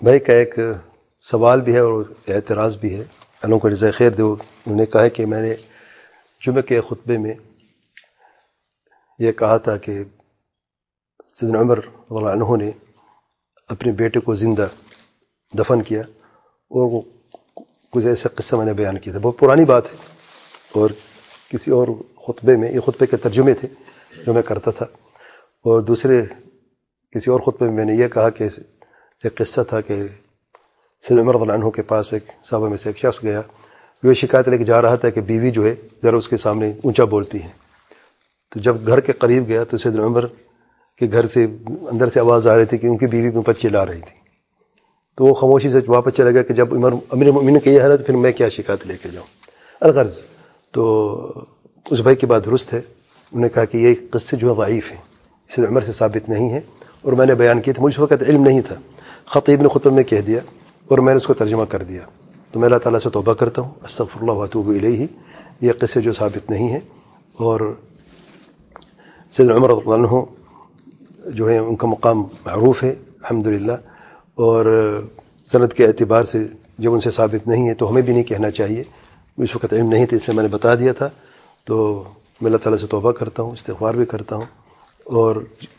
بھائی کا ایک سوال بھی ہے اور اعتراض بھی ہے، اللہ کو جزائے خیر دے۔ انہوں نے کہا کہ میں نے جمعہ کے خطبے میں یہ کہا تھا کہ سیدنا عمر رضی اللہ عنہ نے اپنے بیٹے کو زندہ دفن کیا، اور وہ کچھ ایسا قصہ میں نے بیان کیا تھا، بہت پرانی بات ہے، اور کسی اور خطبے میں، یہ خطبے کے ترجمے تھے جو میں کرتا تھا، اور دوسرے کسی اور خطبے میں نے یہ کہا کہ ایک قصہ تھا کہ سیدنا عمر رضی اللہ عنہ کے پاس ایک صحابہ میں سے ایک شخص گیا، وہ یہ شکایت لے کے جا رہا تھا کہ بیوی جو ہے ذرا اس کے سامنے اونچا بولتی ہے۔ تو جب گھر کے قریب گیا تو سیدنا عمر کے گھر سے اندر سے آواز آ رہی تھی کہ ان کی بیوی ان پر چلا رہی تھی، تو وہ خاموشی سے واپس چلا گیا کہ جب امیر المؤمنین نے کہا ہے تو پھر میں کیا شکایت لے کے جاؤں، الغرض۔ تو اس بھائی کی بات درست ہے، انہوں نے کہا کہ یہ قصے جو ہے ضعیف ہیں، سیدنا عمر سے ثابت نہیں ہے، اور میں نے بیان کیا تھا، مجھے اس وقت علم نہیں تھا، خطیب نے خطبہ میں کہہ دیا اور میں نے اس کو ترجمہ کر دیا، تو میں اللہ تعالیٰ سے توبہ کرتا ہوں، استغفر اللہ واتوب الیہ، یہ قصے جو ثابت نہیں ہیں۔ اور سیدنا عمر رضی اللہ عنہ جو ہے ان کا مقام معروف ہے الحمدللہ، اور سند کے اعتبار سے جب ان سے ثابت نہیں ہے تو ہمیں بھی نہیں کہنا چاہیے، اس وقت علم نہیں تھا، اس لیے میں نے بتا دیا تھا۔ تو میں اللہ تعالیٰ سے توبہ کرتا ہوں، استغفار بھی کرتا ہوں، اور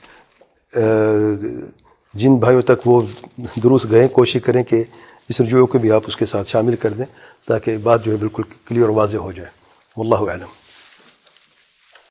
جن بھائیوں تک وہ دروس گئے کوشش کریں کہ اس رجوع کو بھی آپ اس کے ساتھ شامل کر دیں تاکہ بات جو ہے بالکل کلیئر اور واضح ہو جائے۔ واللہ اعلم۔